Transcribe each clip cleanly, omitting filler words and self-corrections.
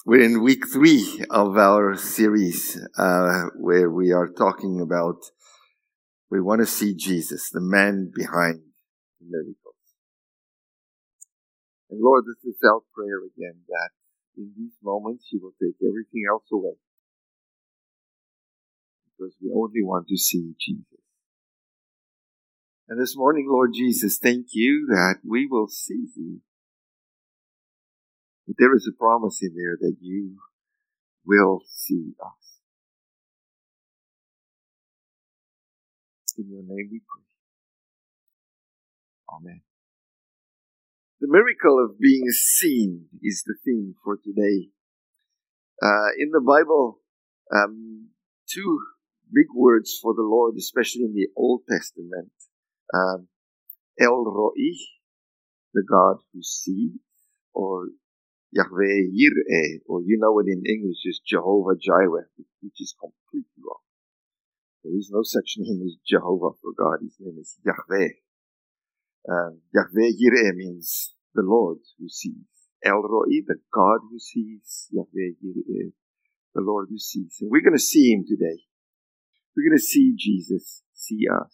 We're in week 3 of our series where we are talking about we want to see Jesus, the man behind the miracles. And Lord, this is our prayer again that in these moments you will take everything else away because we only want to see Jesus. And this morning, Lord Jesus, thank you that we will see you. But there is a promise in there that you will see us. In your name we pray. Amen. The miracle of being seen is the theme for today. In the Bible, two big words for the Lord, especially in the Old Testament. El Roi, the God who sees, or Yahweh Yireh, or you know it in English as Jehovah Jireh, which is completely wrong. There is no such name as Jehovah for God. His name is Yahweh. Yahweh Yireh means the Lord who sees. El Roi, the God who sees. Yahweh Yireh, the Lord who sees. And we're going to see him today. We're going to see Jesus see us.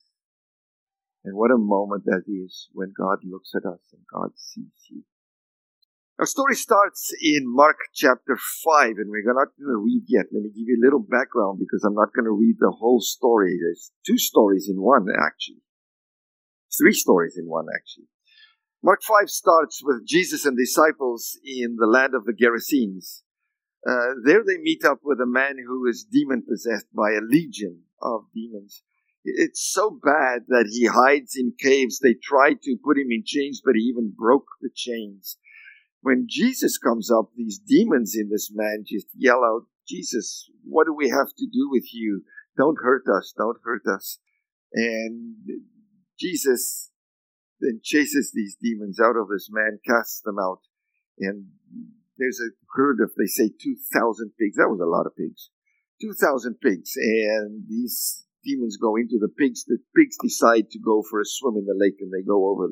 And what a moment that is when God looks at us and God sees you. Our story starts in Mark chapter 5, and we're not going to read yet. Let me give you a little background because I'm not going to read the whole story. There's 2 stories in one, actually. 3 stories in one, actually. Mark 5 starts with Jesus and disciples in the land of the Gerasenes. There they meet up with a man who is demon-possessed by a legion of demons. It's so bad that he hides in caves. They try to put him in chains, but he even broke the chains. When Jesus comes up, these demons in this man just yell out, Jesus, what do we have to do with you? Don't hurt us, don't hurt us. And Jesus then chases these demons out of this man, casts them out. And there's a herd of, they say, 2,000 pigs. That was a lot of pigs. 2,000 pigs. And these demons go into the pigs. The pigs decide to go for a swim in the lake, and they go over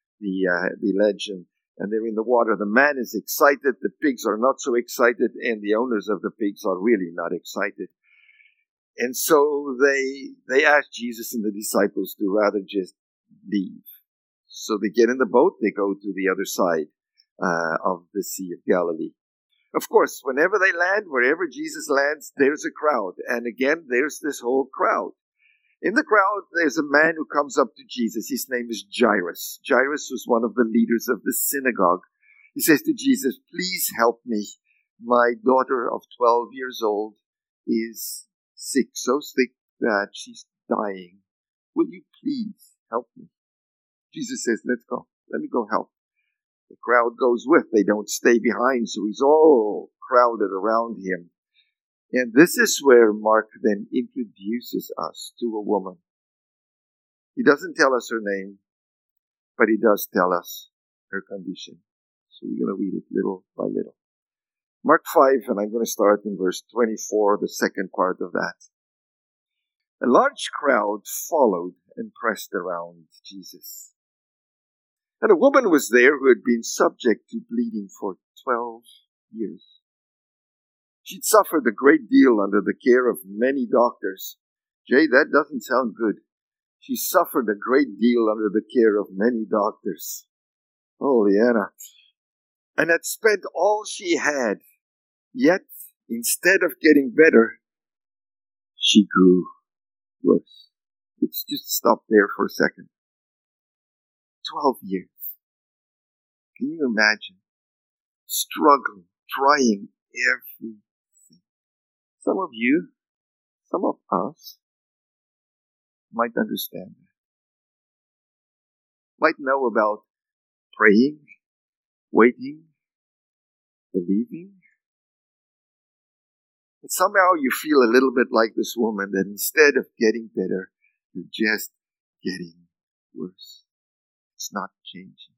the ledge, and they're in the water. The man is excited. The pigs are not so excited, and the owners of the pigs are really not excited. And so they ask Jesus and the disciples to rather just leave. So they get in the boat. They go to the other side of the Sea of Galilee. Of course, whenever they land, wherever Jesus lands, there's a crowd. And again, there's this whole crowd. In the crowd, there's a man who comes up to Jesus. His name is Jairus. Jairus was one of the leaders of the synagogue. He says to Jesus, please help me. My daughter of 12 years old is sick, so sick that she's dying. Will you please help me? Jesus says, let's go. Let me go help. The crowd goes with. They don't stay behind, so he's all crowded around him. And this is where Mark then introduces us to a woman. He doesn't tell us her name, but he does tell us her condition. So we're going to read it little by little. Mark 5, and I'm going to start in verse 24, the second part of that. A large crowd followed and pressed around Jesus. And a woman was there who had been subject to bleeding for 12 years. She'd suffered a great deal under the care of many doctors. Jay, that doesn't sound good. She suffered a great deal under the care of many doctors. Oh, Leanna. And had spent all she had. Yet, instead of getting better, she grew worse. Let's just stop there for a second. 12 years. Can you imagine? Struggling, trying everything. Some of you, some of us, might understand that. Might know about praying, waiting, believing. But somehow you feel a little bit like this woman, that instead of getting better, you're just getting worse. It's not changing.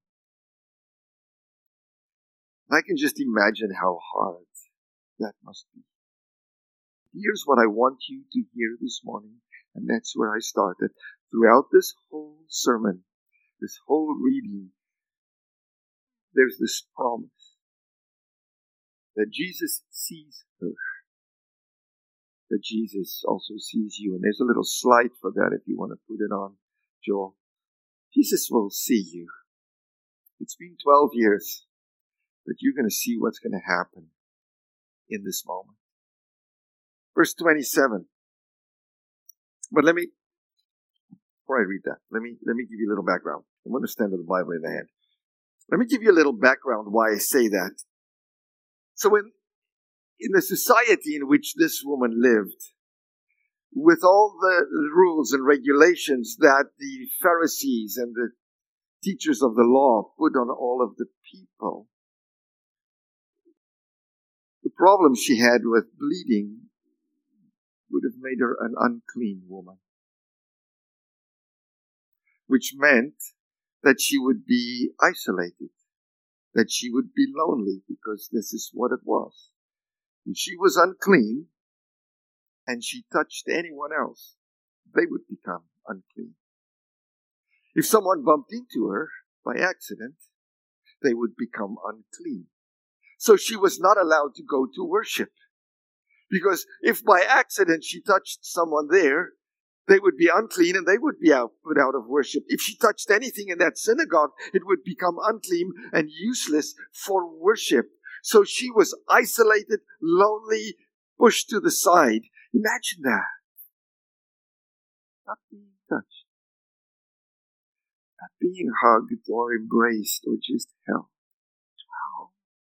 And I can just imagine how hard that must be. Here's what I want you to hear this morning, and that's where I started. Throughout this whole sermon, this whole reading, there's this promise that Jesus sees her, that Jesus also sees you. And there's a little slide for that if you want to put it on, Joel. Jesus will see you. It's been 12 years, but you're going to see what's going to happen in this moment. Verse 27. But before I read that, let me give you a little background. I'm going to stand with the Bible in the hand. Let me give you a little background why I say that. So in the society in which this woman lived, with all the rules and regulations that the Pharisees and the teachers of the law put on all of the people, the problem she had with bleeding would have made her an unclean woman, which meant that she would be isolated, that she would be lonely, because this is what it was. If she was unclean and she touched anyone else, they would become unclean. If someone bumped into her by accident, they would become unclean. So she was not allowed to go to worship. Because if by accident she touched someone there, they would be unclean and they would be put out of worship. If she touched anything in that synagogue, it would become unclean and useless for worship. So she was isolated, lonely, pushed to the side. Imagine that. Not being touched. Not being hugged or embraced or just held. Wow.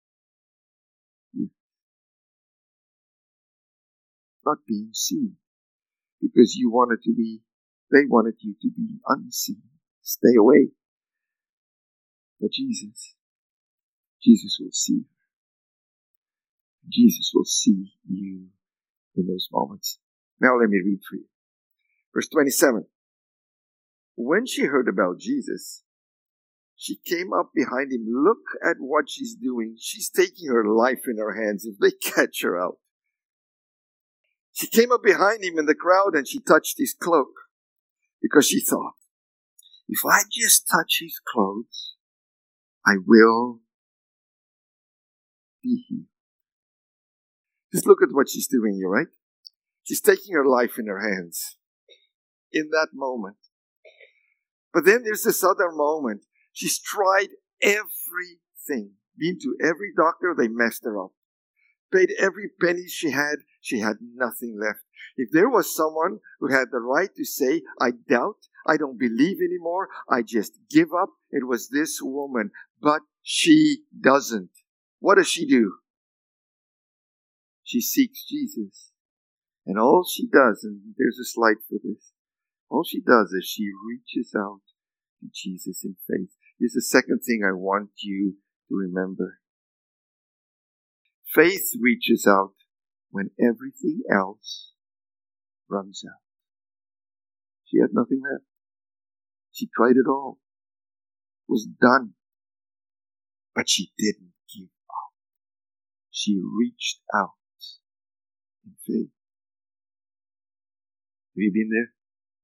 Not being seen. Because they wanted you to be unseen. Stay away. But Jesus will see you. Jesus will see you in those moments. Now let me read for you. Verse 27. When she heard about Jesus, she came up behind him. Look at what she's doing. She's taking her life in her hands if they catch her out. She came up behind him in the crowd and she touched his cloak because she thought, if I just touch his clothes, I will be healed. Just look at what she's doing here, right? She's taking her life in her hands in that moment. But then there's this other moment. She's tried everything. Been to every doctor, they messed her up. Paid every penny she had nothing left. If there was someone who had the right to say, I doubt, I don't believe anymore, I just give up, it was this woman. But she doesn't. What does she do? She seeks Jesus. And all she does, and there's a slide for this, all she does is she reaches out to Jesus in faith. Here's the second thing I want you to remember. Faith reaches out when everything else runs out. She had nothing left. She tried it all. It was done. But she didn't give up. She reached out in faith. Have you been there?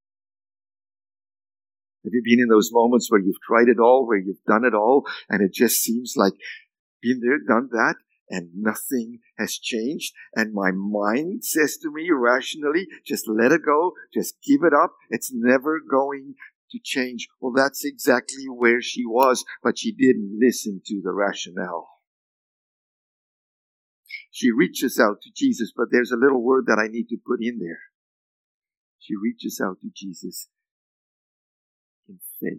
Have you been in those moments where you've tried it all, where you've done it all, and it just seems like been there, done that, and nothing has changed, and my mind says to me rationally, just let it go, just give it up, it's never going to change. Well, that's exactly where she was, but she didn't listen to the rationale. She reaches out to Jesus, but there's a little word that I need to put in there. She reaches out to Jesus in faith.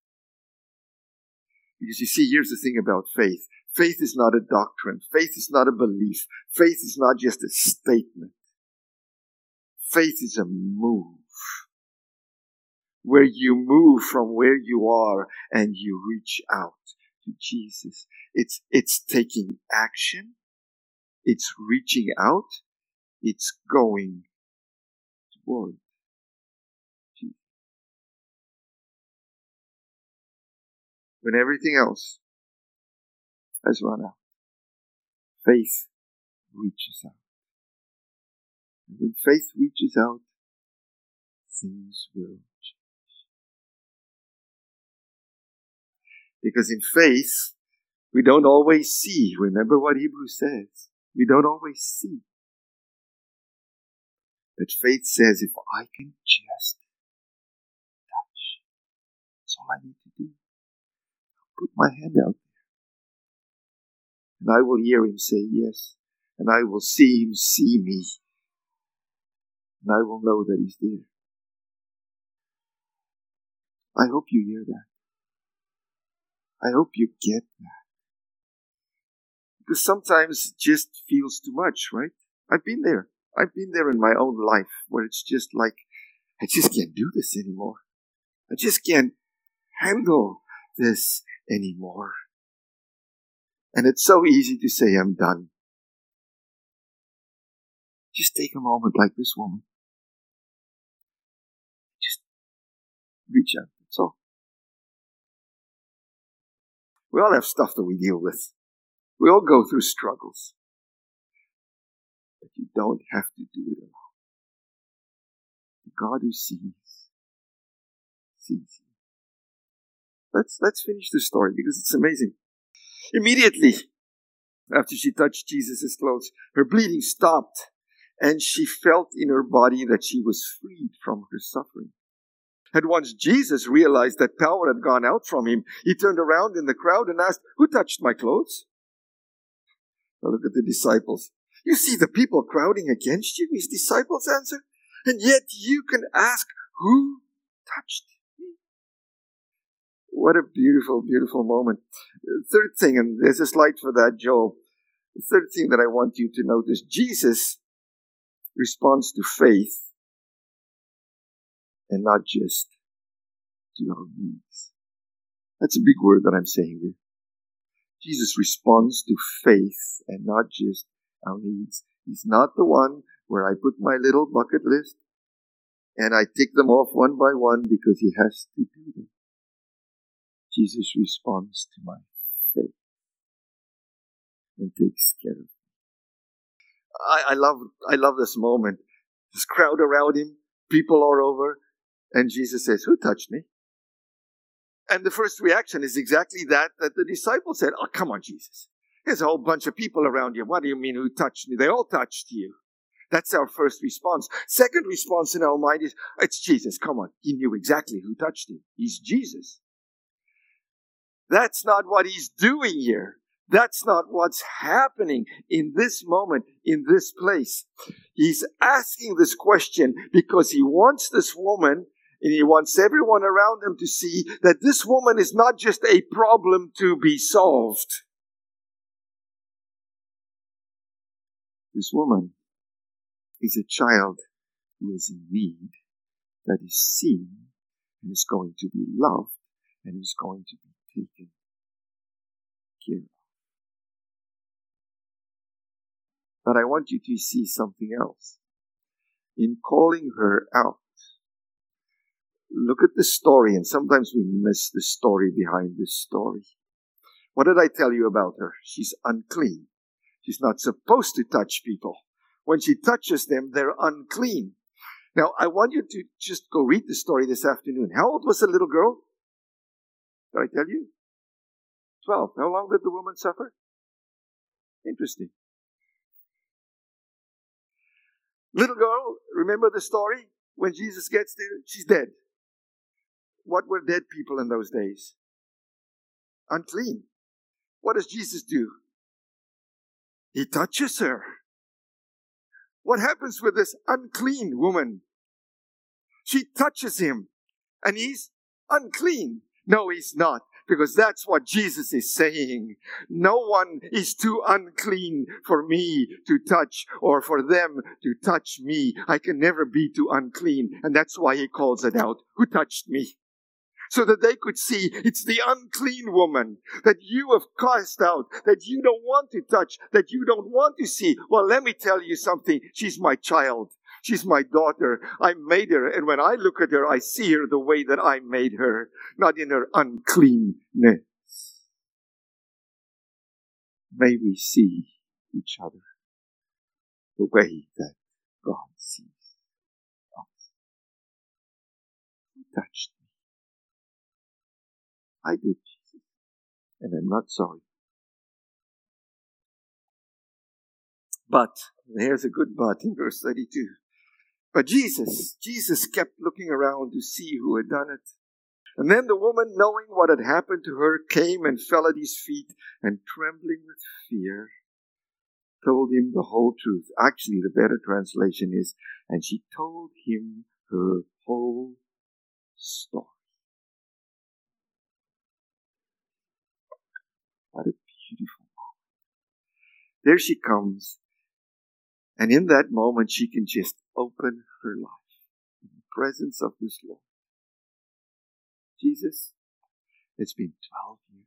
Because you see, here's the thing about faith. Faith is not a doctrine. Faith is not a belief. Faith is not just a statement. Faith is a move. Where you move from where you are and you reach out to Jesus. It's taking action. It's reaching out. It's going toward Jesus. When everything else has run out, faith reaches out. And when faith reaches out, things will change. Because in faith, We don't always see. Remember what Hebrews says. We don't always see. But faith says, if I can just touch, that's all I need to do. Put my hand out there. And I will hear him say yes. And I will see him see me. And I will know that he's there. I hope you hear that. I hope you get that. Because sometimes it just feels too much, right? I've been there. I've been there in my own life where it's just like, I just can't do this anymore. I just can't handle this anymore. And it's so easy to say, I'm done. Just take a moment like this woman. Just reach out. That's all. We all have stuff that we deal with. We all go through struggles. But you don't have to do it alone. The God who sees you. Let's finish the story because it's amazing. Immediately after she touched Jesus' clothes, her bleeding stopped and she felt in her body that she was freed from her suffering. And once Jesus realized that power had gone out from him, he turned around in the crowd and asked, who touched my clothes? Now look at the disciples. You see the people crowding against you, his disciples answered, and yet you can ask, who touched me? What a beautiful, beautiful moment. Third thing, and there's a slide for that, Joel. The third thing that I want you to notice, Jesus responds to faith and not just to our needs. That's a big word that I'm saying there. Jesus responds to faith and not just our needs. He's not the one where I put my little bucket list and I tick them off one by one because he has to do them. Jesus responds to my faith and takes care of me. I love this moment. This crowd around him, people are over, and Jesus says, who touched me? And the first reaction is exactly that the disciples said, oh, come on, Jesus. There's a whole bunch of people around you. What do you mean who touched me? They all touched you. That's our first response. Second response in our mind is, it's Jesus. Come on. He knew exactly who touched him. He's Jesus. That's not what he's doing here. That's not what's happening in this moment, in this place. He's asking this question because he wants this woman and he wants everyone around him to see that this woman is not just a problem to be solved. This woman is a child who is in need, that is seen, and is going to be loved, and is going to be taken care of. But I want you to see something else. In calling her out, look at the story, and sometimes we miss the story behind this story. What did I tell you about her? She's unclean. She's not supposed to touch people. When she touches them, they're unclean. Now, I want you to just go read the story this afternoon. How old was the little girl? Did I tell you? 12. How long did the woman suffer? Interesting. Little girl, remember the story? When Jesus gets there, she's dead. What were dead people in those days? Unclean. What does Jesus do? He touches her. What happens with this unclean woman? She touches him, and he's unclean. No, he's not, because that's what Jesus is saying. No one is too unclean for me to touch or for them to touch me. I can never be too unclean, and that's why he calls it out. Who touched me? So that they could see it's the unclean woman that you have cast out, that you don't want to touch, that you don't want to see. Well, let me tell you something. She's my child. She's my daughter. I made her. And when I look at her, I see her the way that I made her, not in her uncleanness. May we see each other the way that God sees us. Who touched me? I did, Jesus, and I'm not sorry. But, there's a good but in verse 32. But Jesus kept looking around to see who had done it. And then the woman, knowing what had happened to her, came and fell at his feet, and trembling with fear, told him the whole truth. Actually, the better translation is, and she told him her whole story. What a beautiful moment. There she comes, and in that moment she can just open her life in the presence of this Lord. Jesus, it's been 12 years.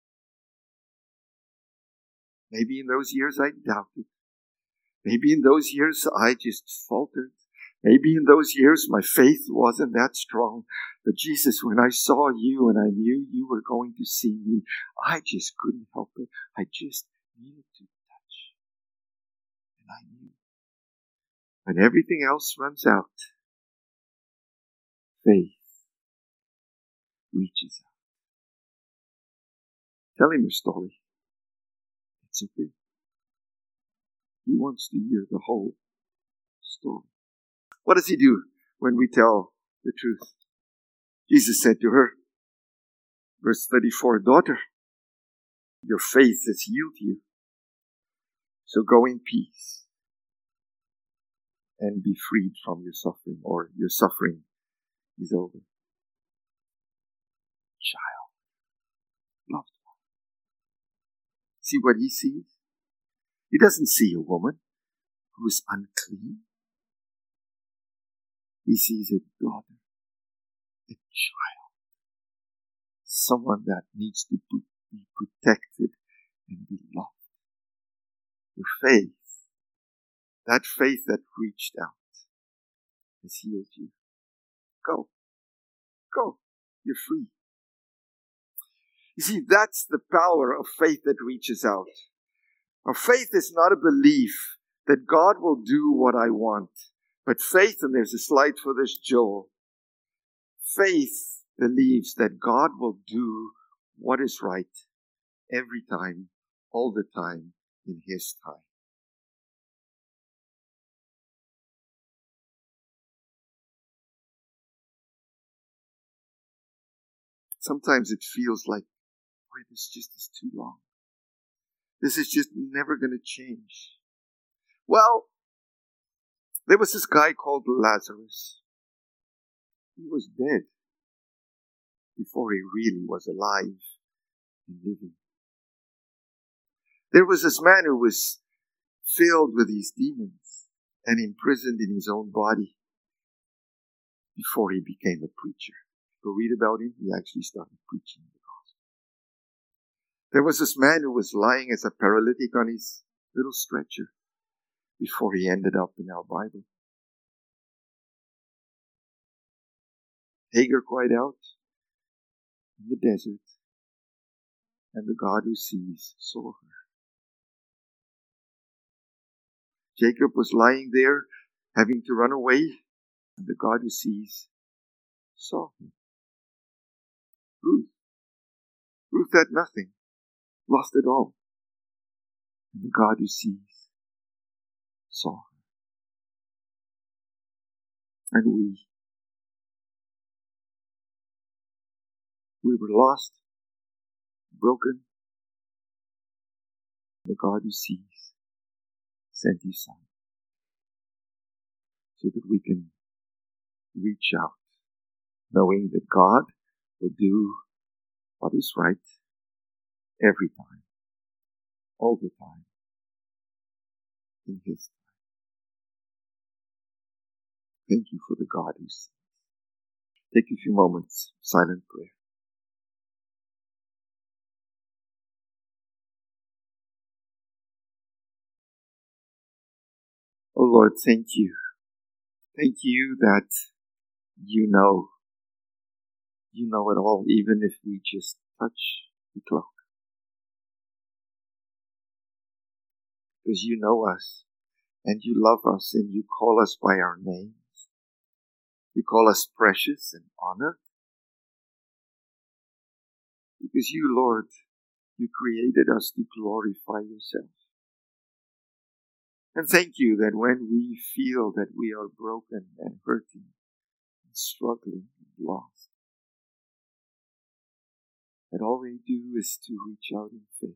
Maybe in those years I doubted. Maybe in those years I just faltered. Maybe in those years my faith wasn't that strong. But Jesus, when I saw you and I knew you were going to see me, I just couldn't help it. I just needed to touch. And I knew. When everything else runs out, faith reaches out. Tell him your story. It's okay. He wants to hear the whole story. What does he do when we tell the truth? Jesus said to her, verse 34, daughter, your faith has healed you. So go in peace and be freed from your suffering, or your suffering is over. Child, loved one. See what he sees? He doesn't see a woman who is unclean. He sees a daughter, a child, someone that needs to be protected and be loved. Your faith, that faith that reached out, has healed you. Go. Go. You're free. You see, that's the power of faith that reaches out. Our faith is not a belief that God will do what I want. But faith, and there's a slide for this, Joel. Faith believes that God will do what is right every time, all the time, in His time. Sometimes it feels like, boy, this just is too long. This is just never going to change. Well, there was this guy called Lazarus. He was dead before he really was alive and living. There was this man who was filled with these demons and imprisoned in his own body before he became a preacher. Go read about him. He actually started preaching the gospel. There was this man who was lying as a paralytic on his little stretcher before he ended up in our Bible. Hagar cried out in the desert, and the God who sees saw her. Jacob was lying there, having to run away, and the God who sees saw him. Ruth had nothing, lost it all, and the God who sees saw her. And we were lost, broken. The God who sees sent His Son so that we can reach out, knowing that God will do what is right every time, all the time, in His time. Thank you for the God who sees. Take a few moments, silent prayer. Oh Lord, thank you. Thank you that you know it all, even if we just touch the cloak. Because you know us, and you love us, and you call us by our names. You call us precious and honored. Because you, Lord, you created us to glorify yourself. And thank you that when we feel that we are broken and hurting and struggling and lost, that all we do is to reach out in faith.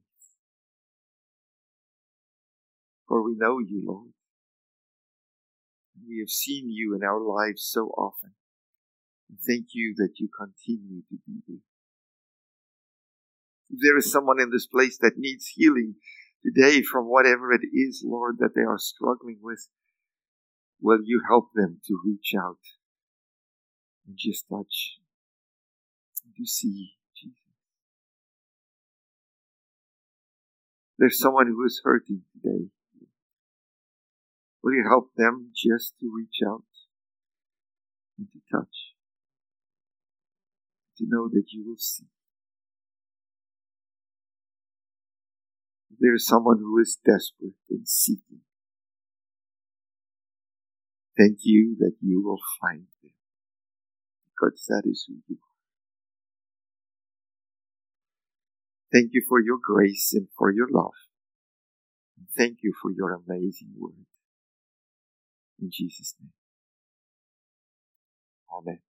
For we know you, Lord. We have seen you in our lives so often. And thank you that you continue to be there. If there is someone in this place that needs healing today from whatever it is, Lord, that they are struggling with, will you help them to reach out and just touch and to see Jesus? There's someone who is hurting today. Will you help them just to reach out and to touch? To know that you will see. If there is someone who is desperate and seeking, thank you that you will find them. Because that is who you are. Thank you for your grace and for your love. And thank you for your amazing word. In Jesus' name. Amen.